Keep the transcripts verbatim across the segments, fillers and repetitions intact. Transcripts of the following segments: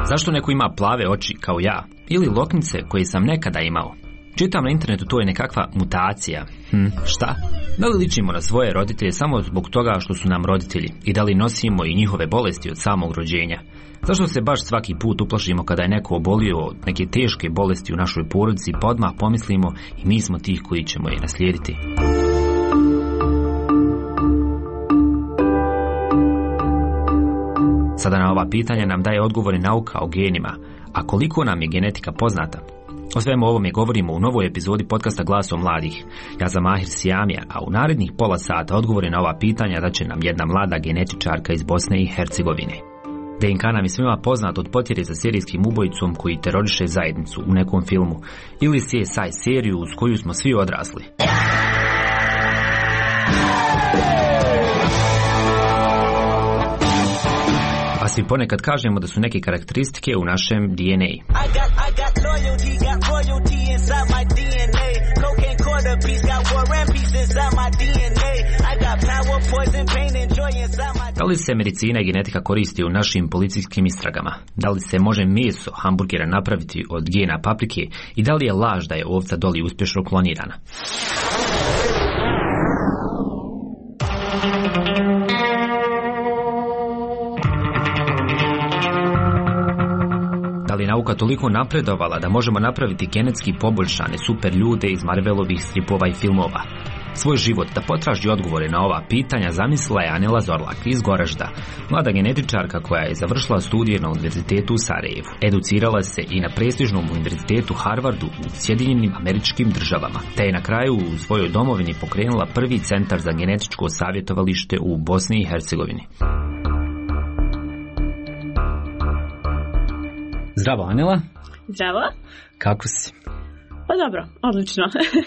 Zašto neko ima plave oči kao ja? Ili loknice koje sam nekada imao? Čitam na internetu, to je nekakva mutacija. Hm, šta? Da li ličimo na svoje roditelje samo zbog toga što su nam roditelji? I da li nosimo i njihove bolesti od samog rođenja? Zašto se baš svaki put uplašimo kada je neko obolio od neke teške bolesti u našoj porodici, pa odmah pomislimo i mi smo tih koji ćemo je naslijediti? Sada na ova pitanja nam daje odgovore nauka o genima, a koliko nam je genetika poznata? O svemu ovome govorimo u novoj epizodi podcasta Glasom mladih. Ja sam Mahir Sijamija, a u narednih pola sata odgovore na ova pitanja daće nam jedna mlada genetičarka iz Bosne i Hercegovine. D N K nam je svima poznat od potjere za serijskim ubojicom koji teroriše zajednicu u nekom filmu, ili C S I seriju uz koju smo svi odrasli. A svi ponekad kažemo da su neke karakteristike u našem D N A. Da li se medicina i genetika koristi u našim policijskim istragama? Da li se može meso hamburgera napraviti od gena paprike? I da li je laž da je ovca Dolly uspješno klonirana? Ali nauka toliko napredovala da možemo napraviti genetski poboljšane super ljude iz Marvelovih stripova i filmova. Svoj život da potraži odgovore na ova pitanja zamislila je Anila Zorlak iz Goražda, mlada genetičarka koja je završila studije na Univerzitetu u Sarajevu. Educirala se i na prestižnom Univerzitetu Harvardu u Sjedinjenim Američkim Državama, te je na kraju u svojoj domovini pokrenula prvi centar za genetičko savjetovalište u Bosni i Hercegovini. Zdravo, Anila. Zdravo. Kako si? Pa dobro, odlično.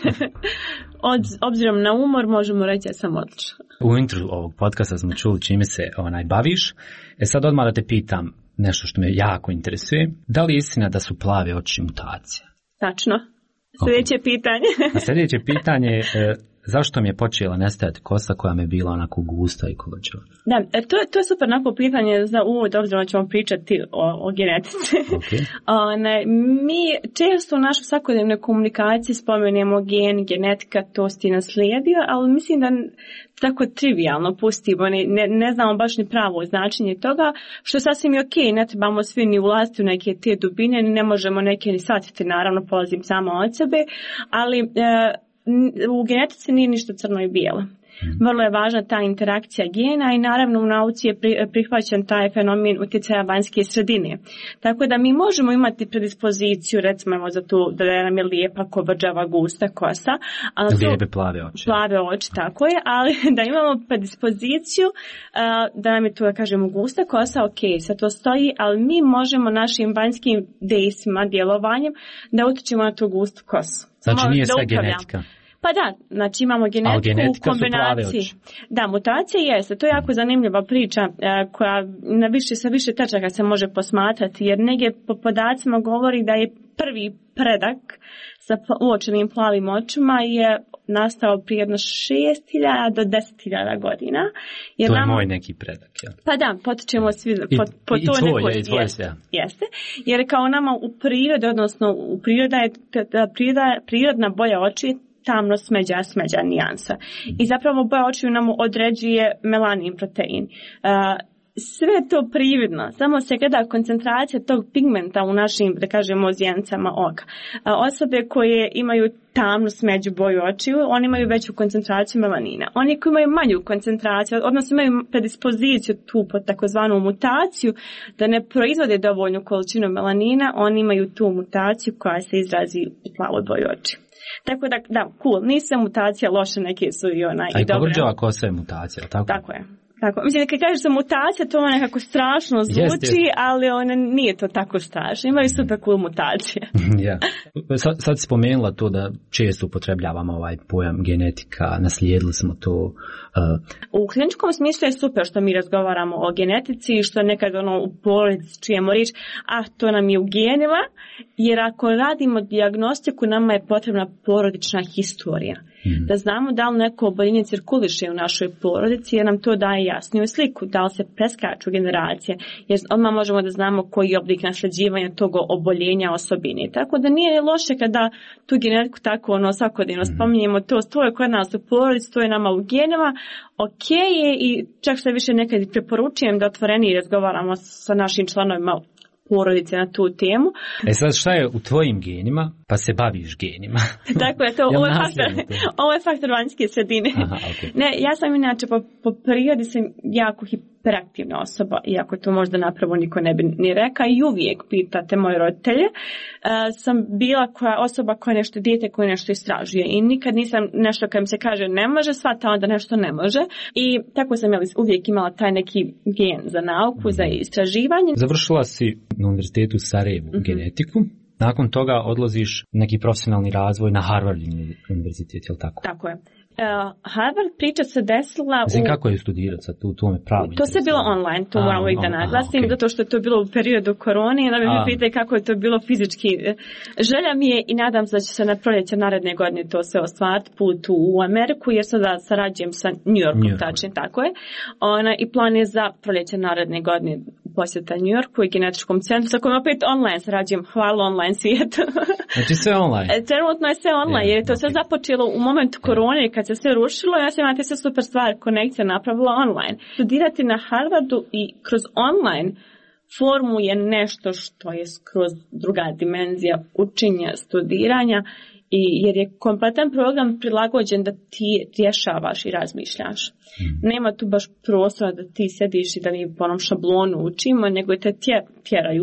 Od, obzirom na umor možemo reći da sam odlično. U intru ovog podcasta smo čuli čime se onaj baviš. E sad odmah da te pitam nešto što me jako interesuje. Da li je istina da su plave oči mutacija? Tačno. Sljedeće okay. pitanje. A sljedeće pitanje je e, zašto mi je počela nestajati kosa koja mi je bila onako gusta i kolačeva? Da, to, to je super onako pitanje za uvod, obzirom da ćemo pričati o, o genetici. Okay. One, mi često u našoj svakodnevnoj komunikaciji spomenemo gen, genetika, to si ti naslijedio, ali mislim da tako trivijalno pustimo, ne, ne, ne znamo baš ni pravo značenje toga, što je sasvim je okej, ne trebamo svi ni ulaziti u neke te dubine, ne možemo neke ni shvatiti, naravno polazim samo od sebe, ali e, u genetici nije ništa crno i bijelo. Vrlo je važna ta interakcija gena i naravno u nauci je prihvaćen taj fenomen utjecaja vanjske sredine. Tako da mi možemo imati predispoziciju, recimo za tu da nam je lijepa, kovrđava, gusta kosa. Lijepe plave oči. Plave oči, tako je, ali da imamo predispoziciju da nam je tu, da kažemo, gusta kosa, ok, sad to stoji, ali mi možemo našim vanjskim dejstvima, djelovanjem da utječemo na tu gustu kosu. Znači nije sve genetika. Pa da, znači imamo genetiku u kombinaciji. Da, mutacija jeste. To je jako zanimljiva priča koja na više, sa više tačaka se može posmatrati, jer negdje po podacima govori da je prvi predak sa uočenim plavim očima je nastao prije jedno šest hiljada do deset hiljada godina. Jer to je nama, moj neki predak, ja. Pa da, potičemo svi po, po I, to i tvoj, neko, je, i tvoj jeste, jeste. Jer kao nama u prirodi, odnosno u priroda je priroda, prirodna boja oči tamno smeđa, smeđa nijansa. I zapravo boja očiju nam određuje melanin protein. Uh, sve to prividno, samo se gleda koncentracija tog pigmenta u našim, da kažemo, zjencama oka. Uh, osobe koje imaju tamnu smeđu boju očiju, oni imaju veću koncentraciju melanina. Oni koji imaju manju koncentraciju, odnosno imaju predispoziciju tu pod takozvanu mutaciju, da ne proizvode dovoljnu količinu melanina, oni imaju tu mutaciju koja se izrazi u plavoj boji očiju. Tako da, da, cool, nisu mutacija loše, neke su i onaj i dobre. A i povrđava kosa je mutacija, tako? Tako je. Tako. Mislim, kad kažeš da mutacija, to ono nekako strašno zvuči, jest, jest. Ali ona nije to tako strašno. Imaju super cool mutacije. Ja. Sad, sad spomenula to da često upotrebljavamo ovaj pojam genetika, naslijedili smo to. Uh... U kliničkom smislu je super što mi razgovaramo o genetici i što nekad ono u porodici čujemo riječ, a to nam je u genima, jer ako radimo dijagnostiku, nama je potrebna porodična historija. Mm. Da znamo da li neko oboljenje cirkuliše u našoj porodici, jer nam to daje jasniju sliku, da li se preskaču generacije, jer odmah možemo da znamo koji je oblik nasljeđivanja tog oboljenja osobine. Tako da nije loše kada tu genetiku tako ono svakodnevno mm. spominjemo, to, to je kod nas u porodici, to je nama u genima, ok je i čak što više nekad preporučujem da otvoreni razgovaramo sa našim članovima porodice na tu temu. E sad šta je u tvojim genima, pa se baviš genima? Tako je to, ovo je faktor, ovo je faktor vanjske sredine. Aha, okay. Ne, ja sam inače po, po prirodi sam jako hiperaktivna osoba, iako to možda napravo niko ne bi ni rekao, i uvijek pitate moje roditelje, uh, sam bila koja osoba koja nešto dijete, koja nešto istražuje i nikad nisam nešto kad mi se kaže ne može, shvata onda nešto ne može i tako sam jeli, uvijek imala taj neki gen za nauku, mm-hmm. za istraživanje. Završila si na univerzitetu u Sarajevu mm-hmm. genetiku. Nakon toga odlaziš neki profesionalni razvoj na Harvard univerzitet, je li tako? Tako je. Uh, Harvard priča se desila Mislim, u... kako je studirati sad, tu, tu me pravo To se bilo online, to moram uvijek da naglasim, zato što je to bilo u periodu korone i da mi mi pitaj kako je to bilo fizički. Želja mi je i nadam se da će se na proljeće naredne godine to se ostvariti put u Ameriku, jer sada sarađujem sa New Yorkom, tačnije, tako je. Ona, i plan je za proljeće naredne godine posjeta New Yorku i genetičkom centru, sa kojim opet online sarađujem, hvala online svijetu. Znači sve online? Trenutno je sve online, jer je to sve započelo u momentu korone, kad se sve rušilo, ja sam imate sve super stvari, konekcija napravila online. Studirati na Harvardu i kroz online formu je nešto što je skroz druga dimenzija učenja, studiranja, i jer je kompletan program prilagođen da ti rješavaš i razmišljaš. Mm. Nema tu baš prostora da ti sjediš i da mi po onom šablonu učimo, nego te tjeraju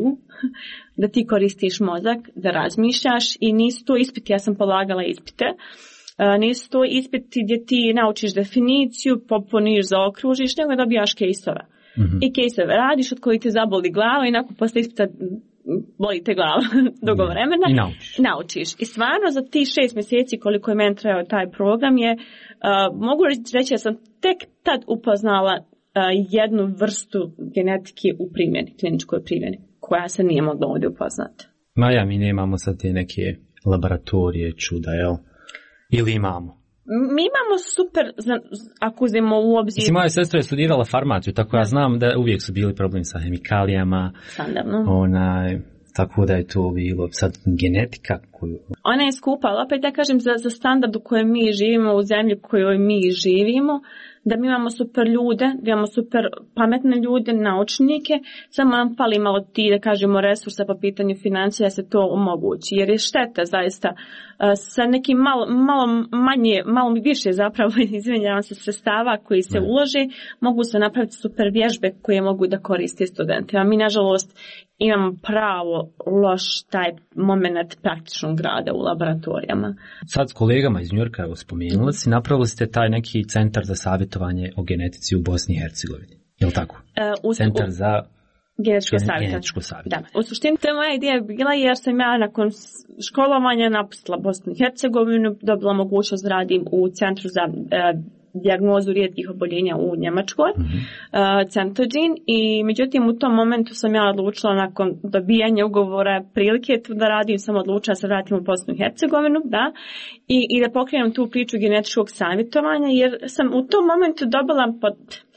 da ti koristiš mozak, da razmišljaš i nisu to ispiti, ja sam polagala ispite, uh, nisu to ispiti gdje ti naučiš definiciju, popuniš, zaokružiš, nego dobijaš kejsove. Mm-hmm. I kejsove radiš od koji te zaboli glava i nakon posle ispita boli te glava dugo vremena. I naučiš. naučiš. I stvarno za ti šest mjeseci koliko je meni trajao taj program je, uh, mogu reći da sam tek tad upoznala uh, jednu vrstu genetike u primjeni, kliničkoj primjeni, koja se nije mogla ovdje upoznati. Maja, mi nemamo sad te neke laboratorije, čuda, jel? Ili imamo? Mi imamo super, ako uzmemo u obzir... Mislim, moja sestra je studirala farmaciju, tako ja znam da uvijek su bili problemi sa hemikalijama. Standardno. Onaj, tako da je to bilo sad genetika koju... Ona je skupa, ali opet ja kažem za, za standard u kojem mi živimo, u zemlji u kojoj mi živimo, da mi imamo super ljude, da imamo super pametne ljude, naučnike, samo nam fali malo ti, da kažemo, resursa po pitanju financija, da se to omogući. Jer je šteta zaista sa nekim malo, malo manje, malo više zapravo, izvinjavam se, sredstava koji se ulože, mogu se napraviti super vježbe koje mogu da koriste studentima. Mi, nažalost, imamo pravo loš taj moment praktičnog rada u laboratorijama. Sad s kolegama iz New Yorka, evo spomenula si, napravili ste taj neki centar za savjetovanje o genetici u Bosni i Hercegovini. Je li tako? Uh, centar za genetičko savjetovanje. Da. U suštini to je moja ideja bila jer sam ja nakon školovanja napustila Bosnu i Hercegovinu, dobila mogućnost da radim u centru za uh, dijagnozu rijetkih oboljenja u Njemačkoj, mm-hmm. uh, Centogene, i međutim u tom momentu sam ja odlučila nakon dobijanja ugovora prilike tu da radim, sam odlučila da se vratim u Bosnu i Hercegovinu, da, i, i da pokrenem tu priču genetičkog savjetovanja, jer sam u tom momentu dobila, pod,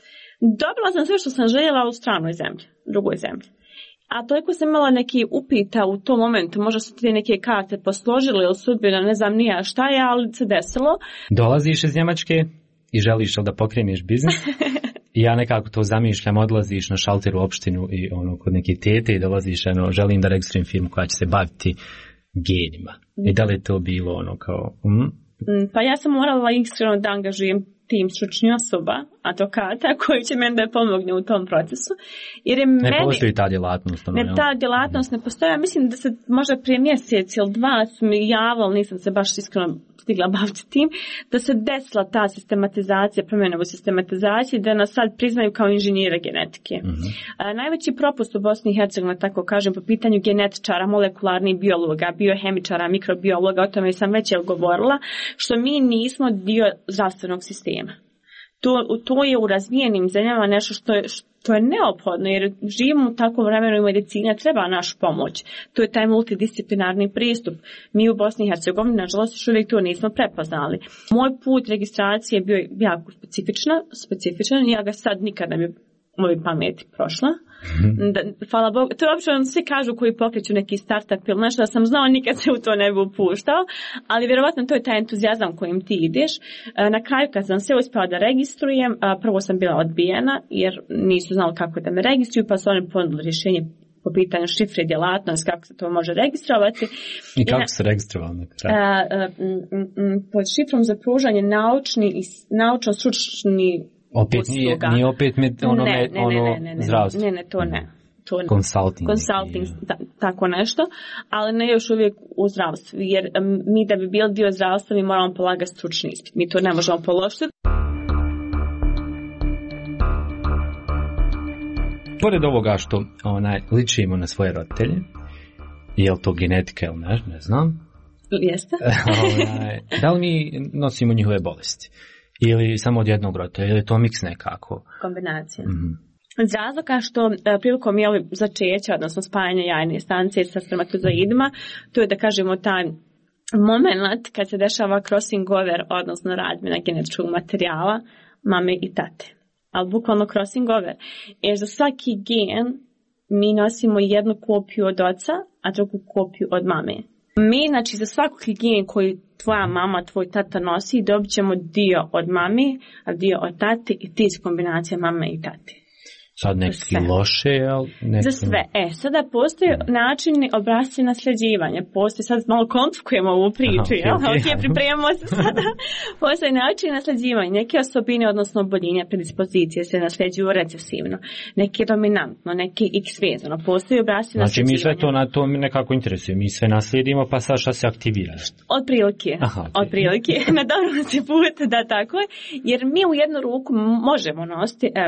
dobila sam sve što sam željela u stranoj zemlji, drugoj zemlji. A toliko sam imala neki upita u tom momentu, možda su ti neke karte posložile ili sudbina, ne znam nija šta je, ali se desilo. Dolaziš iz Njemačke i želiš da pokreneš biznis. I ja nekako to zamišljam, odlaziš na šalter u opštinu i ono kod neke tete i dolaziš, ono, želim da registrujem firmu koja će se baviti genima. I da li je to bilo ono kao... Mm? Pa ja sam morala iskreno da angažujem tim stručnih osoba, advokata, koji će meni da pomogne u tom procesu. Jer je ne meni, postoji ta djelatnost. Ono, ne, ta djelatnost ne postoji. Ja mislim da se možda prije mjesec ili dva su mi javili, nisam se baš iskreno stigla baviti tim, da se desila ta sistematizacija, promjena u sistematizaciji, da nas sad priznaju kao inženjere genetike. Mm-hmm. A, najveći propust u Bosni i Hercegovini, tako kažem, po pitanju genetičara, molekularnih biologa, biohemičara, mikrobiologa, o tome sam već govorila, što mi nismo dio zdravstvenog sistema. To, to je u razvijenim zemljama nešto što je, što je neophodno, jer živimo u takvom vremenu i medicina treba naš pomoć. To je taj multidisciplinarni pristup. Mi u Bosni i Hercegovini, nažalost, još uvijek to nismo prepoznali. Moj put registracije je bio jako specifična, specifičan i ja ga sad nikad ne bi moji pameti prošla. Da, hvala Bogu. To je uopće svi kažu koji pokreću neki startup ili nešto, da sam znao nikad se u to ne bi upuštao, ali vjerovatno to je taj entuzijazam kojim ti ideš. Na kraju kad sam se uspjela da registrujem, prvo sam bila odbijena jer nisu znali kako da me registruju, pa su oni ponudili rješenje po pitanju šifre i djelatnosti, kako se to može registrovati. I kako se registrovali na kraju? Pod šifrom za pružanje naučni i naučno-stručni opet nije, nije opet med, ono, ne, med, ne, ono ne, ne, ne, zdravstvo. Ne, ne, to ne. To ne. Consulting. Consulting, ta, tako nešto, ali ne još uvijek u zdravstvu, jer um, mi da bi bili dio zdravstva mi moramo polagati stručni ispit. Mi to ne možemo položiti. Pored ovoga što onaj, ličimo na svoje roditelje, je li to genetika ili ne, ne znam. Jeste. onaj, da li mi nosimo njihove bolesti? Ili samo od jednog roditelja, ili je to miks nekako? Kombinacija. Mm-hmm. Iz razloga što prilikom je začeća, odnosno spajanja jajne stanice sa spermatozoidima, to je da kažemo taj moment kad se dešava crossing over, odnosno razmjena genetičkog materijala mame i tate. Ali bukvalno crossing over. Jer za svaki gen mi nosimo jednu kopiju od oca, a drugu kopiju od mame. Mi, znači, za svaki gen koji tvoja mama, tvoj tata nosi, dobit ćemo dio od mami, a dio od tate i ti iz kombinacije mame i tate. Sad neki loše, ali neki... Za sve. E, sada postoje načini obrasci nasljeđivanja. Postoje, sad malo komplikujemo ovu priču, jel? Aha, okay, ok, pripremamo se sada. Postoje načini nasljeđivanja. Neke osobine, odnosno oboljenja, predispozicije se nasljeđuju recesivno. Neke dominantno, neke x vezano. Postoje obrasci znači, nasljeđivanja. Znači, mi sve to na to nekako interesuje. Mi sve naslijedimo, pa sad šta se aktivira? Od prilike. Aha, okay. Od prilike. Na dobrom se put, da tako je. Jer mi u jednu ruku možemo nositi... E,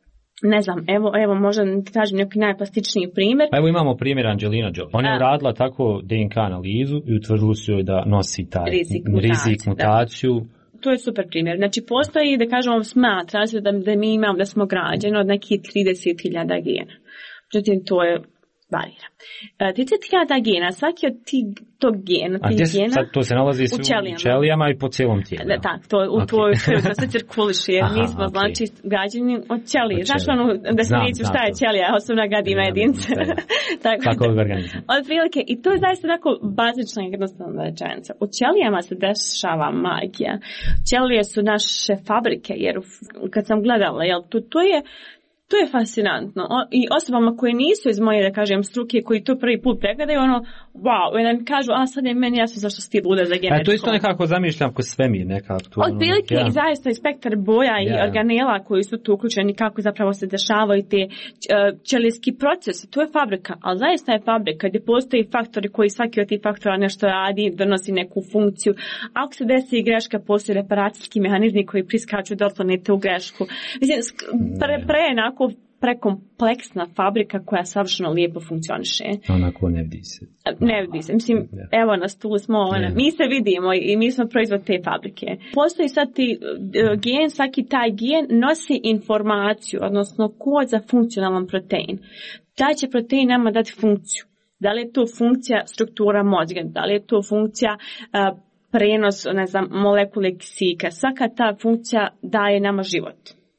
Ne znam, evo, evo možda kažem neki najplastičniji primjer. Evo imamo primjer Angelina Jolie. Ona je radila tako D N K analizu i utvrdili su joj da nosi taj rizik, mutaciju. rizik mutaciju. Da. To je super primjer. Znači postoji, da kažemo, smatra se da, da mi imamo, da smo građeni od nekih trideset hiljada gena. Međutim, to je varira. trideset hiljada gena, svaki od tih tog gena, a tih gena, sad to se nalazi u ćelijama, u ćelijama i po cijelom tijelu. Da, tak, to u okay. tvojoj krvi, to se cirkuliše, jer mi smo, okay. znači, građani od ćelije. Znaš ono definiciju šta je ćelija, osobna gadina jedinca. Tako, tako organizam. Od prilike, i to je zaista tako bazična i jednostavna rečenica. U ćelijama se dešava magija. Ćelije su naše fabrike, jer kad sam gledala, jel, to, to je To je fascinantno. O, i osobama koje nisu iz moje, da kažem, struke, koji to prvi put pregledaju, ono, wow, i da mi kažu, a sad je meni jasno zašto si ti luda za genetiku. A to isto nekako zamišljam ko svemir, nekako. To, od prilike ono, i zaista i spektar boja yeah. i organela koji su tu uključeni, kako zapravo se dešavaju te ćelijski procesi. To je fabrika, ali zaista je fabrika gdje postoji faktori koji svaki od tih faktora nešto radi, donosi neku funkciju. Ako se desi i greška, postoji reparacijski mehanizmi koji priskaču da otklonite u grešku. Mislim, pre, pre onako prekompleksna fabrika koja savršeno lijepo funkcioniše. Onako ne vidi se. Ne vidi se. Mislim, yeah. evo nas tu smo, ona, yeah. mi se vidimo i mi smo proizvod te fabrike. Postoji sad ti gen, svaki taj gen nosi informaciju, odnosno kod za funkcionalan protein. Taj će protein nama dati funkciju. Da li je to funkcija struktura mozga, da li je to funkcija uh, prenos, ne znam, molekule kisika. Svaka ta funkcija daje nama život.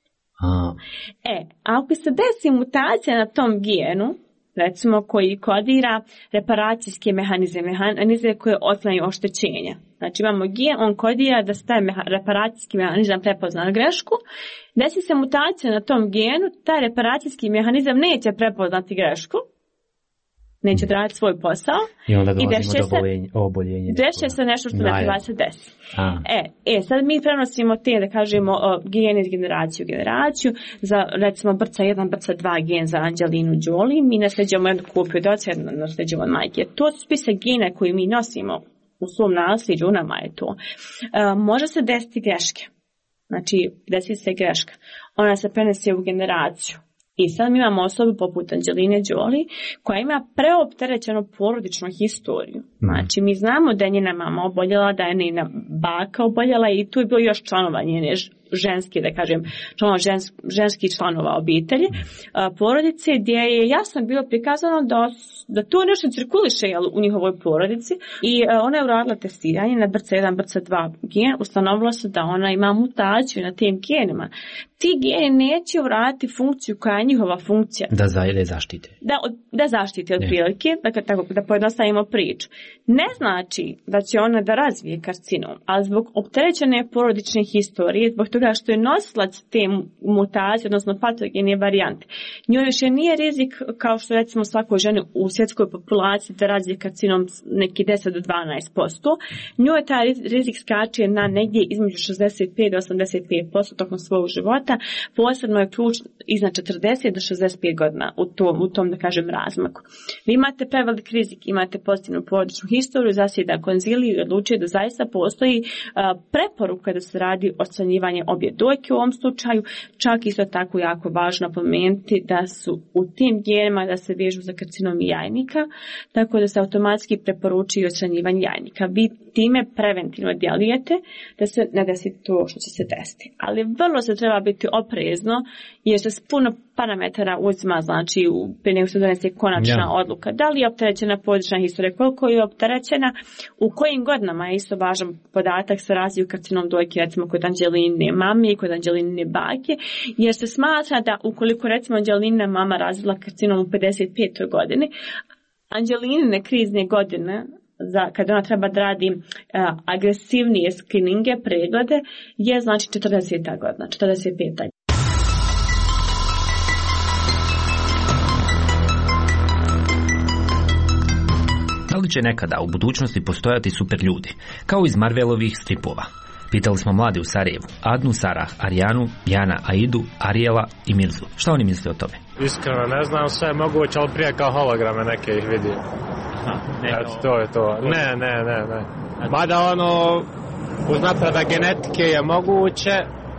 A. E, ako se desi mutacija na tom genu, recimo koji kodira reparacijske mehanizme, mehanizme koje otklanjaju oštećenja. Znači imamo gen, on kodira da se taj meha, reparacijski mehanizam prepozna grešku, desi se mutacija na tom genu, taj reparacijski mehanizam neće prepoznati grešku, neće raditi svoj posao. I onda dolazimo do oboljenja. oboljenja Deše se nešto što ne treba se desi. A. E, e, sad mi prenosimo te, da kažemo, gen iz generaciju u generaciju, za recimo brca jedan, brca dva gen za Angelinu Jolie, mi nasljeđujemo jednu kopiju od oca, jednu nasljeđujemo od majke. To su spisak gena koji mi nosimo u svom nasljeđu, u nama je to. E, može se desiti greške. Znači, desi se greška. Ona se prenese u generaciju. I sad mi imamo osobu poput Angeline Jolie koja ima preopterećenu porodičnu historiju. Znači mi znamo da je njena mama oboljela, da je njena baka oboljela i tu je bilo još članova njene ženski, da kažem, članova žens, ženskih članova obitelji, a, porodice, gdje je jasno bilo prikazano da, da to nešto cirkuliše jel, u njihovoj porodici i a, ona je uradila testiranje na B R C A jedan, B R C A dva gen, ustanovilo se da ona ima mutaciju na tim genima. Ti geni neće vratiti funkciju koja je njihova funkcija. Da, za, da zaštite. Da, da zaštite od prilike, dakle, tako da pojednostavimo priču. Ne znači da će ona da razvije karcinom, ali zbog opterećene porodične historije, zbog toga što je nosilac te mutacije, odnosno patogene varijante, njoj više nije rizik kao što recimo svakoj ženi u svjetskoj populaciji da razvije karcinom neki deset do dvanaest posto. Njoj taj rizik skače na negdje između šezdeset pet do osamdeset pet posto tokom svog života. Posebno je ključ iznad četrdeset do šezdeset pet godina u tom, u tom da kažem razmaku. Vi imate prevelik rizik, imate pozitivnu porodičnu historiju, zasjeda konziliju i odlučuje da zaista postoji a, preporuka da se radi odstranjivanje obje dojke u ovom slučaju. Čak isto tako jako važno napomenuti da su u tim genima da se vežu za karcinom jajnika, tako da se automatski preporučuje odstranjivanje jajnika. Vi time preventivno djelujete da se ne desi to što će se desiti. Ali vrlo se treba biti oprezno jer se s puno parametara uzima, znači prije nego se donese konačna yeah. odluka. Da li je opterećena porodična historija, koliko je opterećena, u kojim godinama je isto važan podatak sa razviju karcinom dojke, recimo kod Anđeline mame i kod Anđeline bake, jer se smatra da ukoliko recimo Anđelina mama razvila karcinom u pedeset petoj godini, Anđeline krizne godine za kada ona treba da radi uh, agresivnije skrininge, preglede, je znači četrdeseta godina, četrdeset peta. Da li će nekada u budućnosti postojati super ljudi, kao iz Marvelovih stripova? Pitali smo mlade u Sarajevu, Adnu, Sarah, Arijanu, Jana, Aidu, Arijela i Mirzu. Šta oni misle o tome? Iskreno ne znam, sve je moguće, ali prije kao holograme neke ih vidim. Eto, to je to. Ne, ne, ne, ne. Mada ono, uz napredak genetike je moguće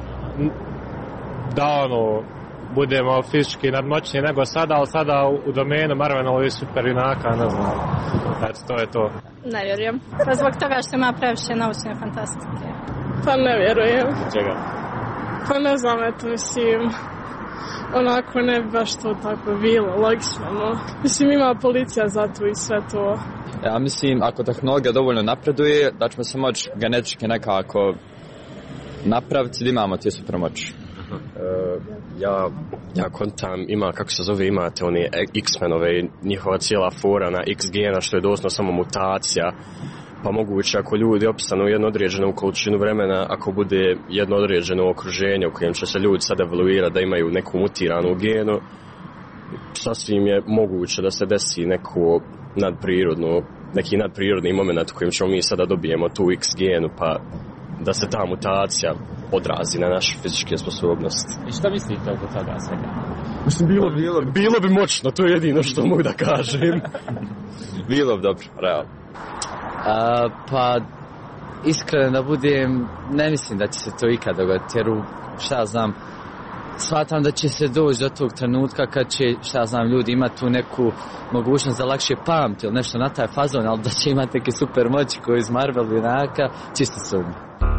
da ono, budemo fizički nadmoćni nego sada, ali sada u domenu Marvelovih super junaka, ne znam. Eto, to je to. Ne vjerujem. Pa zbog toga što ima previše naučne fantastike. Pa ne vjerujem. Čega? Pa ne znam, eto, mislim, onako ne bi baš to tako bilo, logično, no. Mislim, ima policija za to i sve to. Ja mislim, ako tehnologija dovoljno napreduje, da ćemo se moći genetički nekako napraviti da imamo te supermoći. Uh, ja, ja kontam, ima, kako se zove, imate oni X-menove, njihova cijela fora na X gena, što je doslovno samo mutacija, pa moguće ako ljudi opstanu u jednu određenu količinu vremena, ako bude jedno određeno okruženje u kojem će se ljudi sad evoluirati da imaju neku mutiranu genu, sasvim je moguće da se desi neko nadprirodno, neki nadprirodni moment u kojem ćemo mi sada dobijemo tu X genu, pa da se ta mutacija odrazi na naše fizičke sposobnosti. I šta mislite oko toga svega? Mislim, bilo, bilo, bilo bi moćno, to je jedino što mogu da kažem. Bilo bi dobro, realno. A, pa, iskreno da budem, ne mislim da će se to ikad dogoditi, jer šta znam, shvatam da će se doći do tog trenutka kad će, šta znam, ljudi imati tu neku mogućnost da lakše pamti ili nešto na taj fazon, ali da će imati neke super moći koji iz Marvel junaka, čisto sumnje.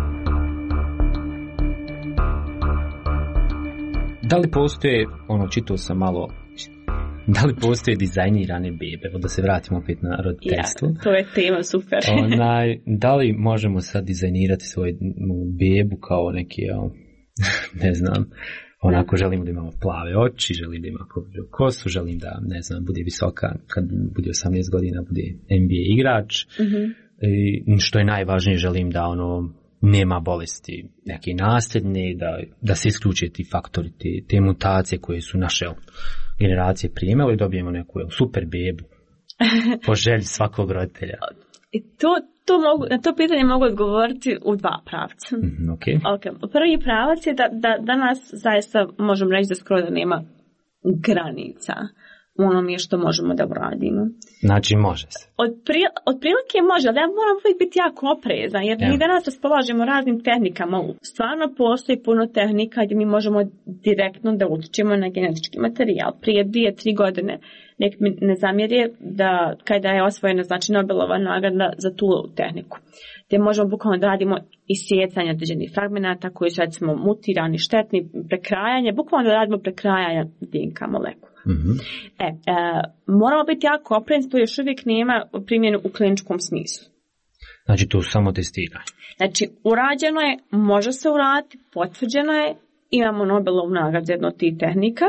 Da li postoje, ono, čitao sam malo, da li postoje dizajnirane bebe, da se vratimo opet na roditeljstvo. Ja, to je tema, super. Onaj, da li možemo sad dizajnirati svoju bebu kao neki, ne znam, onako želim da imamo plave oči, želim da ima kosu, želim da, ne znam, bude visoka, kad bude osamnaest godina, bude N B A igrač. Mm-hmm. I što je najvažnije, želim da ono nema bolesti neke nasljedne, da, da se isključe ti faktori, te, te mutacije koje su naše generacije primele i dobijemo neku super bebu po želji svakog roditelja. I to, to mogu, na to pitanje mogu odgovoriti u dva pravca. Mm, okay. Okay. Prvi pravac je da, da danas zaista možemo reći da skoro da nema granica onome što možemo da uradimo. Znači može se. Od, pri, od prilike može, ali ja moram uvijek biti jako oprezan, jer ja. mi danas raspolažemo raznim tehnikama. Stvarno postoji puno tehnika gdje mi možemo direktno da utičemo na genetički materijal. Prije dvije, tri godine, nek mi ne zamjeri da kada je osvojena znači Nobelova nagrada za tu tehniku, gdje možemo bukvalno da radimo isjecanje određenih fragmenata koji su recimo mutirani, štetni, prekrajanje, bukvalno da radimo prekrajanje D N K molekula. Mm-hmm. E, e, moramo biti jako oprezni, to još uvijek nema primjenu u kliničkom smislu. Znači to samo testiranje. Znači urađeno je, može se uraditi, potvrđeno je, imamo Nobelovu nagradu za jednu od tih tehnika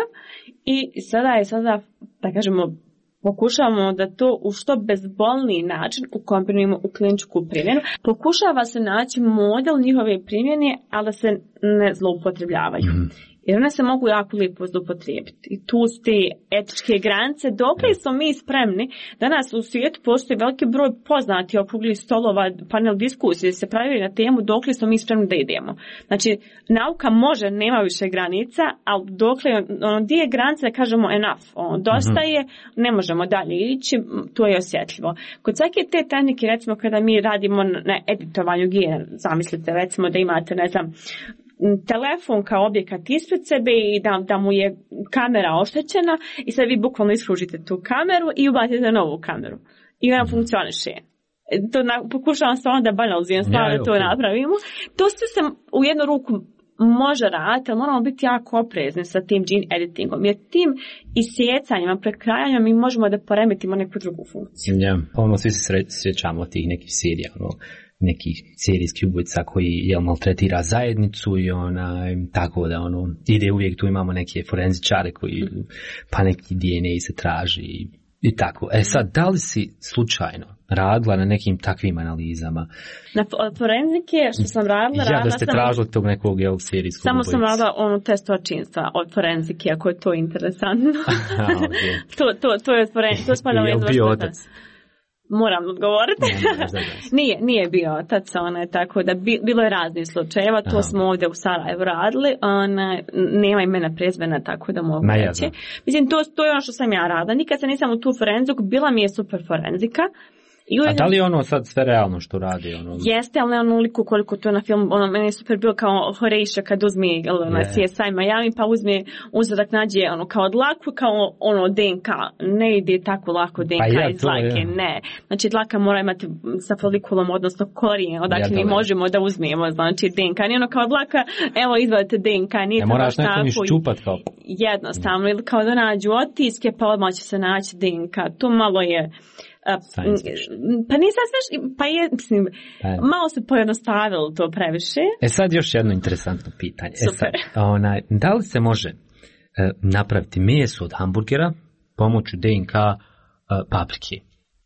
i sada je sada, da kažemo, pokušavamo da to u što bezbolniji način ukombinujemo u kliničku primjenu. Pokušava se naći model njihove primjene, ali da se ne zloupotrebljavaju. Mm. Jer one se mogu jako lijepo zloupotrijebiti. I tu su te etičke granice. Dokle smo mi spremni? Danas u svijetu postoji veliki broj poznati okruglih stolova, panel diskusije se pravi na temu dokle smo mi spremni da idemo. Znači, nauka može, nema više granica, ali dokle, ono, gdje je granica da kažemo enough, ono, dosta je, ne možemo dalje ići, to je osjetljivo. Kod svake te tehnike, recimo, kada mi radimo na editovanju gena, zamislite, recimo, da imate, ne znam, telefon kao objekat ispred sebe i da, da mu je kamera oštećena i sad vi bukvalno iskružite tu kameru i ubacite novu kameru i ona funkcioniše. To na, pokušavam stvarno da banalizujem stvarno ja, da to okay. napravimo. To sve se u jednu ruku može raditi, ali moramo biti jako oprezni sa tim gene editingom, jer tim isjecanjima, prekrajanjima mi možemo da poremetimo neku drugu funkciju. Ja, ono svi se sjećamo tih nekih serija, ono, nekih serijskih ubojica koji jel, maltretira zajednicu i onaj, tako da ono, ide uvijek tu imamo neke forenzičare koji, pa neki D N A se traži i, i tako. E sad, da li si slučajno radila na nekim takvim analizama? Na forenzike što sam radila, ja, radila da ste sam... tražili tog nekog jel, serijskog Samo ubojica. sam radila ono test očinstva od forenzike, ako je to interesantno. Aha, okay. to, to, to je forenzike, to spada u jednu bio otac? Moram odgovoriti. Ne, ne, nije, nije bio otac, ona, tako da bi, bilo je raznih slučajeva, to Aha. smo ovdje u Sarajevu radili, ona, nema imena prezmena, tako da mogu reći. Mislim, to, to je ono što sam ja radila. Nikad se nisam u tu forenziku, bila mi je super forenzika. I a da li je ono sad sve realno što radi? Ono? Jeste, ali ne onoliko koliko to na film, ono, meni je super bilo kao Horatio kad uzme na C S I Miami, pa uzme uzorak nađe ono kao dlaku, kao ono D N K, ne ide tako lako D N K pa ja, iz dlake, je. ne. Znači dlaka mora imati sa folikulom, odnosno korijen, odakle ja, mi možemo da uzmemo, znači D N K, nije ono kao dlaka, evo izvadite D N K, nije ja, moraš nekom iščupat kao. Jednostavno, ili kao da nađu otiske, pa odmah će se naći D N K, to malo je... A, pa nisam sve, pa je, mislim, malo se pojednostavilo to previše. E sad još jedno interesantno pitanje. Super. E sad, onaj, da li se može e, napraviti meso od hamburgera pomoću D N K e, paprike?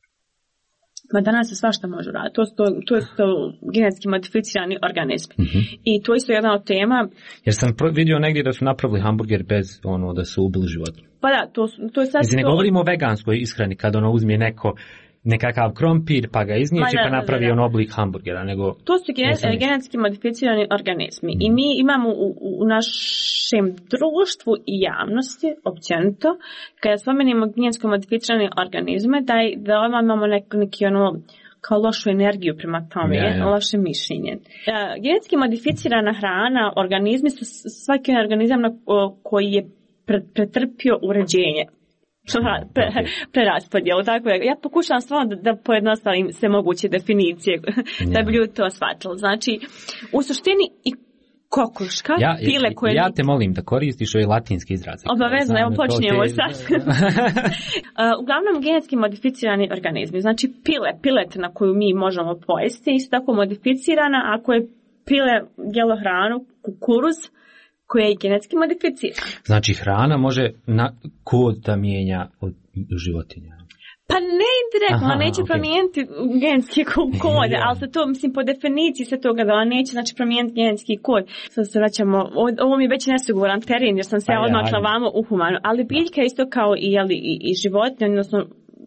Ma danas se svašta može raditi. To su to, to, to genetski modificirani organizmi. Mm-hmm. I to je isto jedna od tema. Jer sam vidio negdje da su napravili hamburger bez ono da su ubili životinju. Pa da, to, to je sad... Mislim, ne to... govorimo o veganskoj ishrani kad ono uzme neko nekakav krompir pa ga izniječi pa, pa napravi da, da. on oblik hamburgera. Nego... To su gen, genetski modificirani organizmi. Mm. I mi imamo u, u našem društvu i javnosti, općenito, kada spomenimo genetsko modificirane organizme, da, da imamo neki, neki ono... kao lošu energiju prema tome, ja, ja. loše mišljenje. Uh, genetski modificirana hrana, organizmi su svaki organizam na, o, koji je pre, pretrpio uređenje. Pre, preraspodjelu, tako je. Ja pokušavam stvarno da, da pojednostavim sve moguće definicije da bi ljudi to shvatili. Znači, u suštini i kokoška, ja, pile koje... Ja te molim da koristiš ove latinske izraze. Obavezno, evo počinjemo te... sad. Uglavnom, genetski modificirani organizmi, znači pile, piletina koju mi možemo pojesti, isto tako modificirana, ako je pile jelo hranu, kukuruz, koja je genetski modificirana. Znači, hrana može na kod da mijenja od životinja. Pa ne indirektno, ona neće okay. promijeniti genetski kod, ali se to, mislim, po definiciji se toga da ona neće, znači, promijeniti genetski kod. Sad se vraćamo, ovo mi je već nesiguran teren, jer sam se ja odmakla vamo u humanu, ali biljka isto kao i, jeli, i, i životinja, odnosno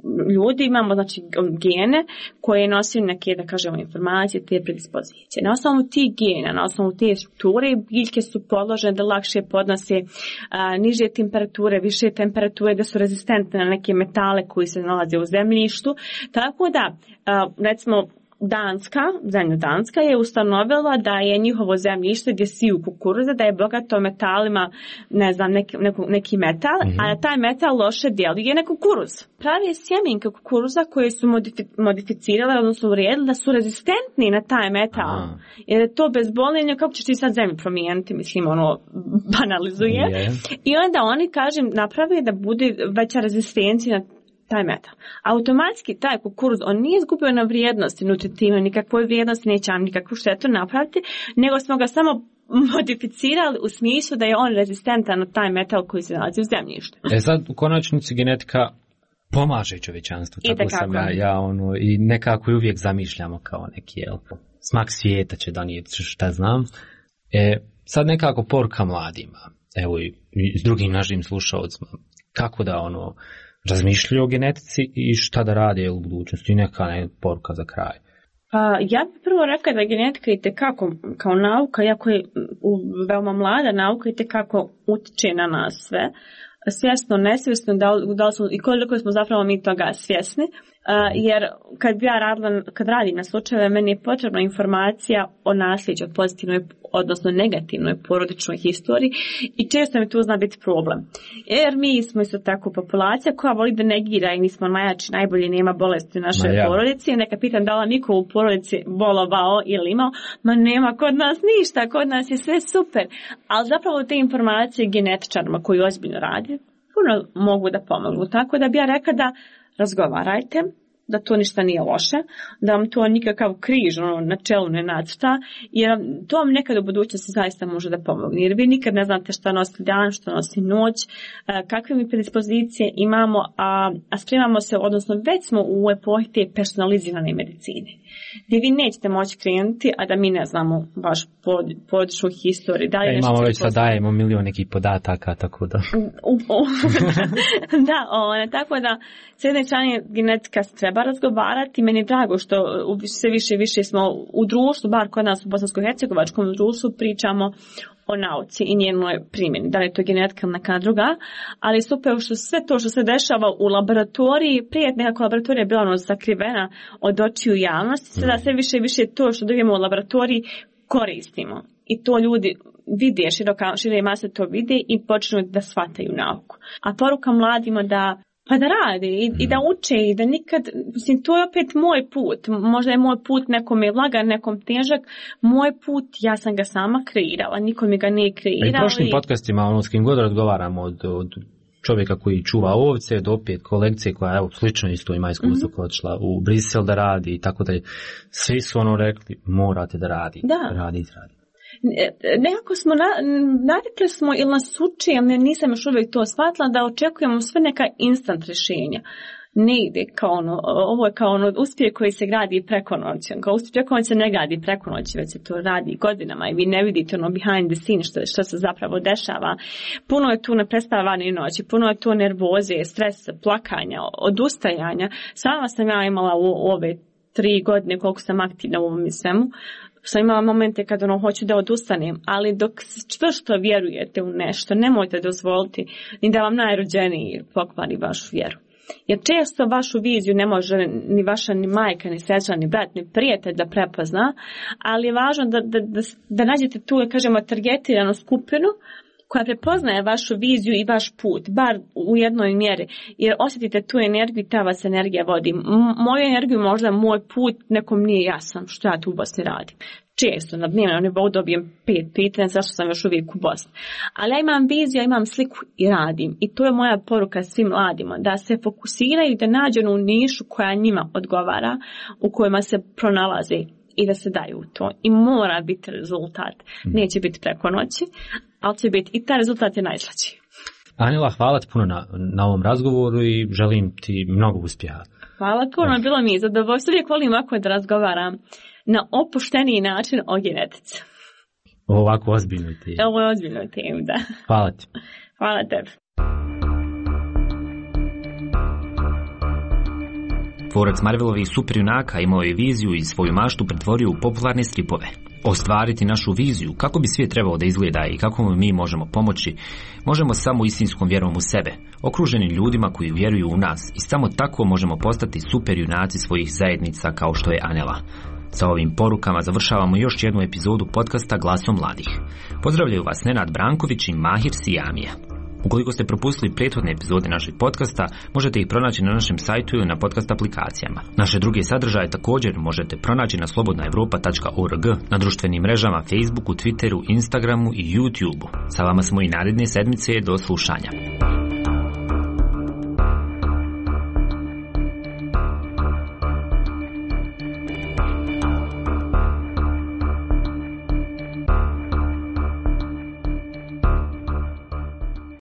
ljudi imamo znači gene koje nose neke, da kažemo, informacije, te predispozicije. Na osnovu tih gena, na osnovu te strukture, biljke su podložene da lakše podnose a, niže temperature, više temperature, da su rezistentne na neke metale koji se nalaze u zemljištu. Tako da, a, recimo, Danska, zemlja Danska je ustanovila da je njihovo zemljište gdje siju kukuruza, da je bogato metalima, ne znam, neki, neki, neki metal, mm-hmm. a taj metal loše djeluje na kukuruz. Pravi sjemenke kukuruza koje su modifi, modificirale, odnosno uredile, da su rezistentni na taj metal. Aha. Jer je to bezbolnjenje, kako ćeš ti sad zemlju promijeniti, mislim, ono, banalizuje. Yeah. I onda oni, kažem, naprave da bude veća rezistencija na taj metal. Automatski taj kukuruz, on nije izgubio na vrijednosti nutritivno, nikakvoj vrijednosti neće vam nikakvu štetu napraviti, nego smo ga samo modificirali u smislu da je on rezistentan na taj metal koji se nalazi u zemljištu. E sad, u konačnici genetika pomaže čovječanstvu, tako sam ja, ja ono, i nekako i uvijek zamišljamo kao neki, jel, smak svijeta će donijeti, šta znam. E, sad nekako poruka mladima, evo i, i s drugim našim slušalcima, kako da ono, razmišljaju o genetici i šta da rade u budućnosti i neka ne, poruka za kraj. Pa, ja bih prvo rekla da je genetika itekako kao nauka, jako je veoma mlada nauka, itekako utiče na nas sve. Svjesno, nesvjesno, da, da smo, i koliko smo zapravo mi toga svjesni. Uh, jer kad bi ja radila, kad radim na slučajeve, meni je potrebna informacija o nasljeđu, pozitivnoj, odnosno negativnoj porodičnoj historiji i često mi tu zna biti problem. Jer mi smo isto tako populacija koja voli da negira i mi smo najjači, najbolji, nema bolesti u našoj ja. porodici. Neka pitam da li niko u porodici bolovao ili imao, ma nema kod nas ništa, kod nas je sve super. Ali zapravo te informacije genetičarima koji ozbiljno radi, puno mogu da pomognu. Tako da bi ja rekla da razgovarajte, da to ništa nije loše, da vam to nikakav križ ono, na čelu ne nacrta, jer to vam nekad u budućnosti zaista može da pomogne. Jer vi nikad ne znate šta nosi dan, šta nosi noć, kakve mi predispozicije imamo, a, a spremamo se, odnosno već smo u epohi te personalizirane medicine, gdje vi nećete moći krenuti, a da mi ne znamo baš pod, porodičnu historiju. Da, e, imamo već sad dajemo milion nekih podataka, tako da... da, one, tako da s jedne strane genetika treba razgovarati. Meni je drago što sve više i više smo u društvu, bar kod nas u bosansko-hercegovačkom društvu, pričamo o nauci i njenoj primjeni. Da li je to genetika ili neka druga, ali super što sve to što se dešava u laboratoriji, prije nekako laboratorija je bila ono sakrivena od očiju javnosti, sada sve više i više to što dobijemo u laboratoriji koristimo. I to ljudi vide, široka, šire mase to vide i počnu da shvataju nauku. A poruka mladima da pa da rade i, i da uče i da nikad, mislim, to je opet moj put. Možda je moj put nekom je lagan, nekom težak. Moj put, ja sam ga sama kreirala, niko mi ga nije kreirao. I prošlim podcastima, ono, s kim god razgovaramo od, od čovjeka koji čuva ovce do opet kolekcije koja, evo, slično isto ima iskustvo mm-hmm. koja odšla u Brisel da radi i tako da svi su ono rekli, morate da radite, da. radite, radite. Nekako smo na, navikli smo ili nas uči, ja nisam još uvijek to shvatila, da očekujemo sve neka instant rješenja. Ne ide kao ono, ovo je kao ono uspjeh koji se gradi preko noći. Kao uspjeh preko noći se ne gradi preko noći, već se to radi godinama i vi ne vidite ono behind the scene što, što se zapravo dešava. Puno je tu neprespavane noći, puno je tu nervoze, stresa, plakanja, odustajanja. Sama sam ja imala u, u ove tri godine koliko sam aktivna u ovom svemu. Sam imala momente kad ono hoću da odustanem, ali dok čvrsto vjerujete u nešto, nemojte dozvoliti ni da vam najrođeniji pokvari vašu vjeru. Jer često vašu viziju ne može ni vaša, ni majka, ni sestra, ni brat, ni prijatelj da prepozna, ali je važno da, da, da, da nađete tu, kažemo, targetiranu skupinu koja prepoznaje vašu viziju i vaš put, bar u jednoj mjeri, jer osjetite tu energiju i ta vas energija vodi. M- moju energiju možda moj put nekom nije jasan što ja tu u Bosni radim. Često na dnevnom nivou dobijem pet pitanja zašto sam još uvijek u Bosni. Ali ja imam viziju, ja imam sliku i radim. I to je moja poruka svim mladima, da se fokusiraju i da nađu u nišu koja njima odgovara, u kojima se pronalaze i da se daju u to. I mora biti rezultat. Neće biti preko noći, ali će biti i taj rezultat je najslađi. Anila, hvala ti puno na, na ovom razgovoru i želim ti mnogo uspjeha. Hvala puno, bilo mi je zadovoljstvo. Uvijek volim ovako da razgovaram na opušteniji način o genetici. Ovako ozbiljno temi. Ovo je ozbiljno temi, da. Hvala ti. Hvala tebi. Tvorac Marvelovih superjunaka imao je viziju i svoju maštu pretvorio u popularne stripove. Ostvariti našu viziju, kako bi svijet trebao da izgleda i kako mi možemo pomoći, možemo samo istinskom vjerom u sebe, okruženi ljudima koji vjeruju u nas, i samo tako možemo postati superjunaci svojih zajednica kao što je Anela. Sa ovim porukama završavamo još jednu epizodu podcasta Glasom mladih. Pozdravljaju vas Nenad Branković i Mahir Sijamije. Ukoliko ste propustili prethodne epizode našeg podcasta, možete ih pronaći na našem sajtu ili na podcast aplikacijama. Naše druge sadržaje također možete pronaći na slobodna europa tačka org, na društvenim mrežama Facebooku, Twitteru, Instagramu i YouTubeu. Sa vama smo i naredne sedmice, do slušanja.